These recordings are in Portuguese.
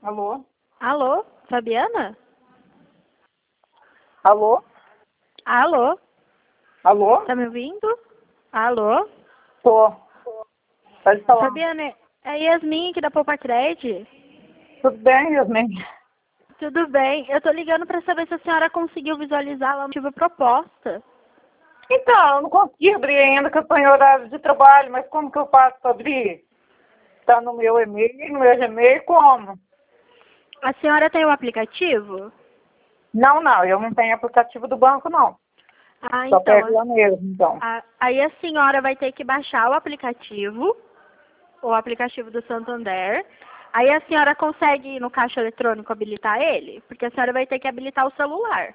Alô? Alô, Fabiana? Alô? Alô, Alô? tá me ouvindo? Alô? Tô. Pode falar. Fabiana, é a Yasmin aqui da Poupa Cred. Tudo bem, Yasmin? Tudo bem? Eu tô ligando pra saber se a senhora conseguiu visualizar lá no tive proposta. Então, eu não consegui abrir ainda, que eu estou em horário de trabalho, mas como que eu faço para abrir? Está no meu e-mail, no meu Gmail, como? A senhora tem o aplicativo? Não, eu não tenho aplicativo do banco, não. Ah, Só então. pego lá mesmo, então. Aí a senhora vai ter que baixar o aplicativo do Santander. Aí a senhora consegue ir no caixa eletrônico habilitar ele? Porque a senhora vai ter que habilitar o celular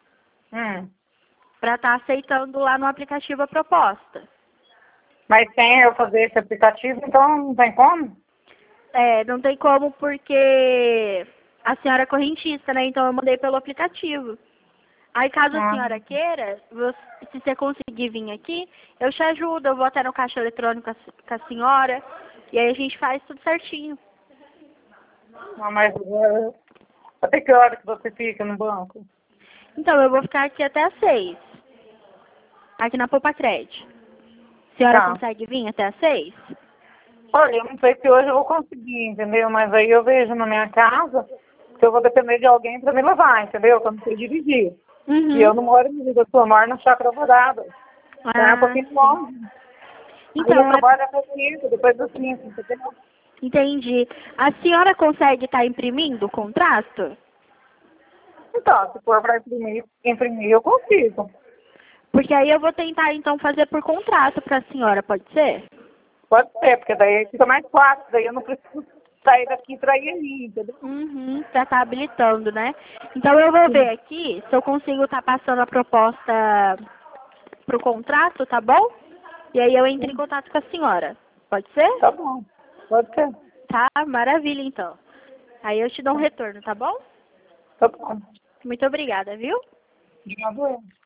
para estar aceitando lá no aplicativo a proposta. Mas sem eu fazer esse aplicativo, então não tem como? É, não tem como porque a senhora é correntista, né? Então eu mandei pelo aplicativo. Aí caso a Ah, senhora queira, se você conseguir vir aqui, eu te ajudo, eu vou até no caixa eletrônico com a senhora, e aí a gente faz tudo certinho. mas até que hora que você fica no banco? Então, eu vou ficar aqui até às 6, aqui na Poupa Cred. A senhora Tá. consegue vir até às 6? Olha, eu não sei se hoje eu vou conseguir, entendeu? Mas aí eu vejo na minha casa que eu vou depender de alguém para me levar, entendeu? Que eu não sei dirigir. E eu Uhum. não moro em Rio do Sul, eu moro na Chácara Dourada. Então é um Ah, pouquinho sim. longe. Aí eu Então, trabalho até 5, depois das 5, entendeu? entendi. A senhora consegue estar imprimindo o contrato? Então, se for para imprimir, eu consigo. Porque aí eu vou tentar, então, fazer por contrato para a senhora, pode ser? Pode ser, porque daí fica mais fácil, daí eu não preciso sair daqui para ir ali, entendeu? Uhum, para estar habilitando, né? Então eu vou ver aqui se eu consigo estar passando a proposta pro contrato, tá bom? E aí eu entro em contato com a senhora. Pode ser? Tá bom, pode ser. Tá, maravilha então. Aí eu te dou um retorno, tá bom? Tá bom. Muito obrigada, viu? Obrigado, eu.